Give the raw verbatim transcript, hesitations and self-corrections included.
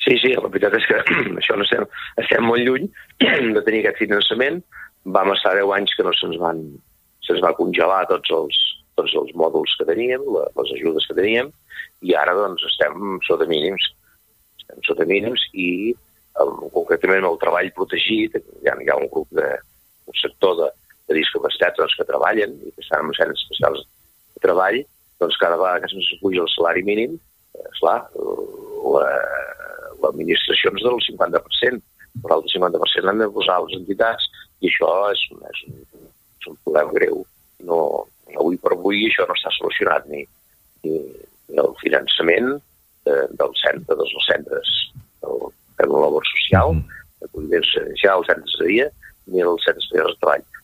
Sí, sí, la veritat és que això no estem, estem molt lluny de tenir aquest finançament. Vam estar deu anys que no se'ns van, se'ns va congelar tots els, tots els mòduls que teníem, les ajudes que teníem, i ara doncs estem sota mínims. Estem sota mínims i concretament el treball protegit, hi ha, hi ha un grup de, un sector de, de discapacitats doncs, que treballen i que estan en centres especials de treball, doncs cada vegada que se'ns puja el salari mínim, esclar, l'administració ens del cinquanta per cent, però el cinquanta per cent l'han de posar les entitats i això és, és, un, és un problema greu. No, avui per avui això no està solucionat ni, ni, ni el finançament de, del centre, dels centres del, del labor social, de convivència social, els centres de dia, ni els centres de treball.